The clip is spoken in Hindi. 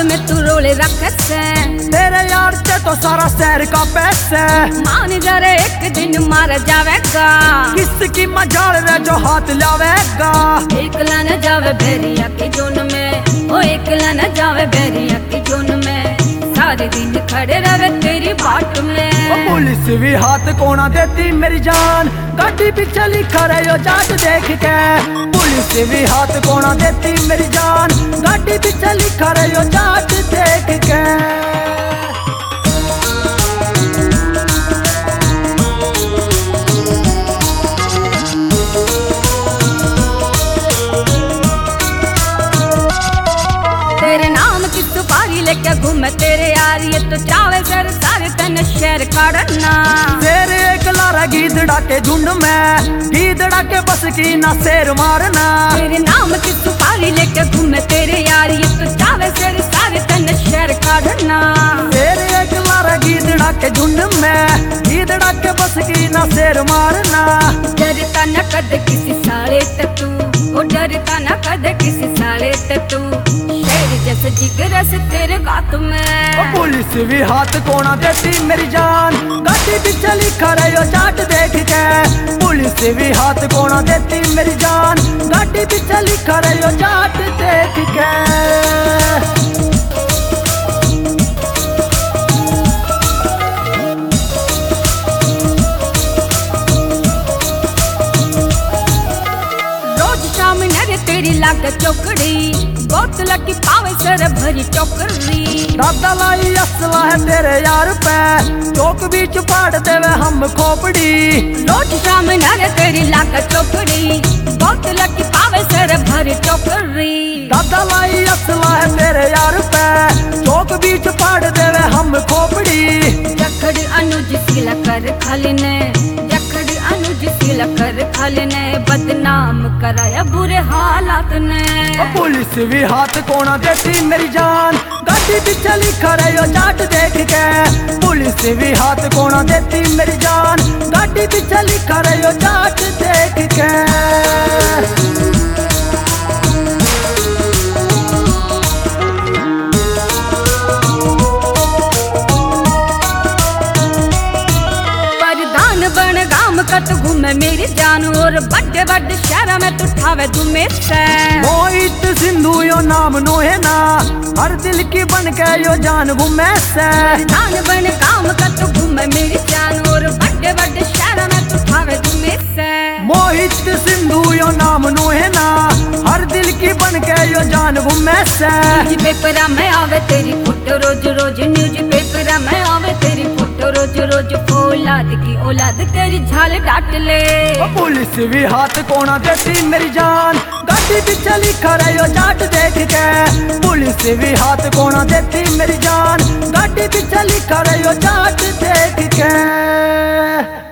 में तू रोले रखे से, तेरे यार से तो सारा शहर का पैसे। मान जरे एक दिन मार जावेगा, किसकी मजाल रे जो हाथ लावेगा। एकला न जावे भेरिया की जोन में, ओ एकला न जावे भेरिया की जोन में, सारे दिन खड़े रहे तेरी बाट में। पुलिस भी हाथ कोना देती मेरी जान, गाड़ी पीछे लिखा रहे जाट देख के। पुलिस भी हाथ कोना देती मेरी जान, गाड़ी पीछे लिखा रहे जाट देख के। तेरे नाम की सुपारी लेके घूमे तेरे यार, ये तो चावे सर सारे तन शहर काटना। तेरे एक लारा गीदड़ा के झुंड में, गीदड़ा के बस की ना शेर मारना। तेरे नाम की सुपारी लेके घूमे तेरे यार, ये तो चावे सर सारे तन शहर काटना। तेरे एक लारा गीदड़ा के झुंड में, गीदड़ा के बस की ना शेर मारना। डरता न कद किसी साले तू, ओ डरता न कद किसी साले तू, जैसे जिगर से तेरे गात में। पुलिस भी हाथ कोना देती मेरी जान, गाड़ी पीछे लिखा रहे जाट देख के। पुलिस भी हाथ कोना देती मेरी जान, गाड़ी पीछे लिखा रहे जाट देख के। रोज शाम नरे तेरी लाग चौकड़ी, बोतल की पावे सर भरी टोकरी। दादा लाई असला है तेरे यार पे, चौक बीच पाड़ देवे हम खोपड़ी। रोज शाम नरे तेरी लाग चौकड़ी, बोतल की पावे सर भरी टोकरी। दादा लाई असला है तेरे यार पे, चौक बीच पाड़ देवे हम खोपड़ी। जखड़ अनुज सिला कर खाली ने, जखड़ अनुज सिला कर खाली ने, बदनाम कराया बुरे हालात ने। पुलिस भी हाथ कोना देती मेरी जान, गाड़ी पीछे लिखा रहे जाट देख के। पुलिस भी हाथ कोना देती मेरी जान, गाड़ी पीछे लिखा रहे जाट देख के। बन गाम कत घूमे मेरी जान, और बड़े बड़े शहर में तू ठावे तुम्हें से। मोहित सिंधु यो नाम नो है ना, हर दिल की बन के यो जान घूमे से। दान बन गाम कत घूमे मेरी जान, और बड़े बड़े शहर में तू ठावे तुम्हें से। मोहित सिंधु यो नाम नो है ना, हर दिल की बन के यो जान घूमे से। न्यूज पेपर में आवे तेरी फोटो रोज रोज, न्यूज पेपर में आवे तेरी फोटो रोज रोज। औलाद तेरी झाल डाट ले। पुलिस भी हाथ कोना देती मेरी जान, गाड़ी पीछे लिखा रहे जाट देख के। पुलिस भी हाथ कोना देती मेरी जान, गाड़ी पीछे लिखा रहे जाट देख के।